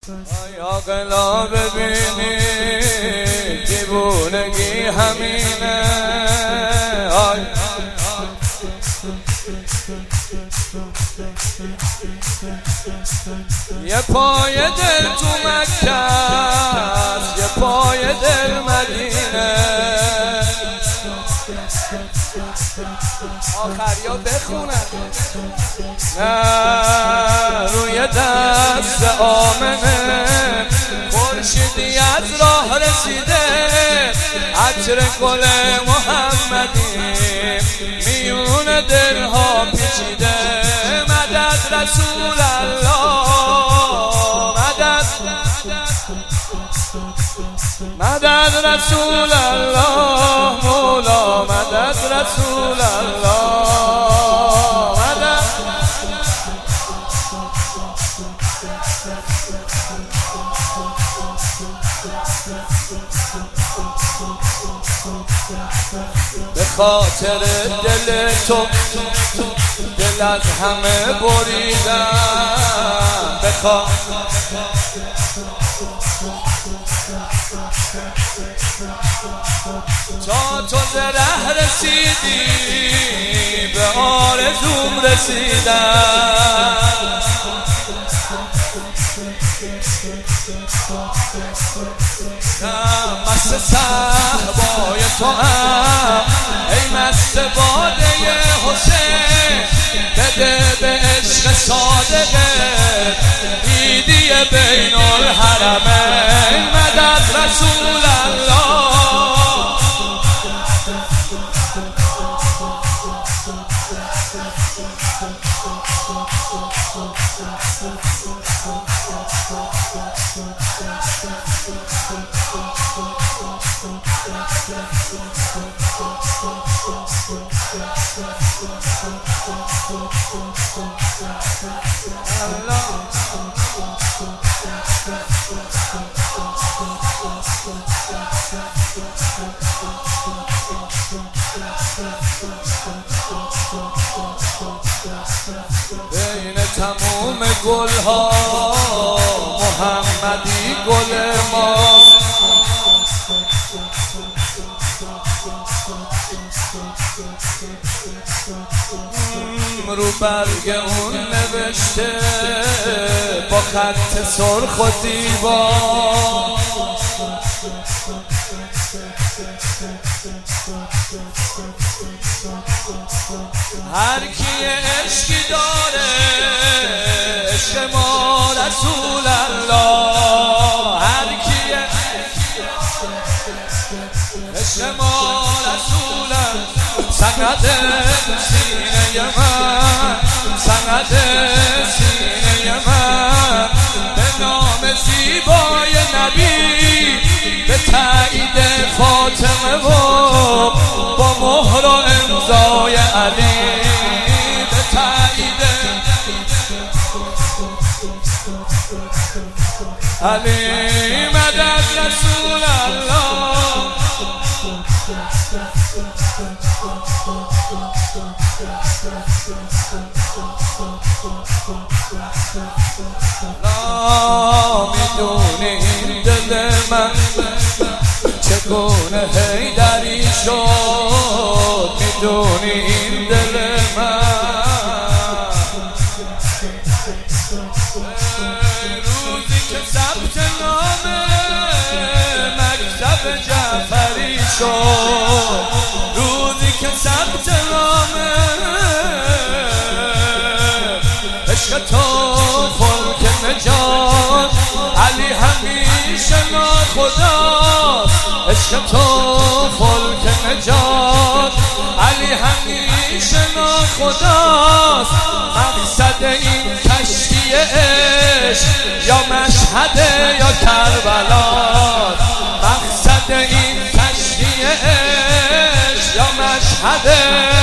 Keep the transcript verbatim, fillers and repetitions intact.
عاقلا ببینی دیوونگی همینه. آی یه پای دل تو مکه است، یه پای دل مدینه. آخریا بخونن نه روی دست آمنه خورشیدی از راه رسیده، عطر گل محمدی میون دلها پیچیده. مدد رسول الله، مدد مدد رسول الله، مولا مدد رسول الله، مدد. به خاطر دل تو دل از همه بریدم، به خاطر تا تو زره رسیدی به آرزوم رسیدم. مست صحبای تو هم ای مست باده حسین، بده به عشق صادقه دیدی بین الحرمین. مدد رسول الله، بین تموم گلها محمدی گل ما. رو برگ اون نوشته با خط سرخ و زیبا، هر کی عشقی داره عشق ما رسول الله، هر کی عشق ما رسول الله. سند سینه من، سند سینه من به نام زیبای نبی، به تایید فاطمه و با مهر و امضای علی، به تایید علی. مدد رسول الله، لا میدونی این دل من چگونه حیدری شد، میدونی این دل من روزی که ثبت نام مکتب جعفری شد، روزی که ثبت نام عشق تو فلک نجات، علی همیشه ناخداست. عشق تو فلک نجات، علی همیشه ناخداست. مقصد این کشتی عشق یا مشهد یا کربلا، مقصد این کشتی عشق یا مشهد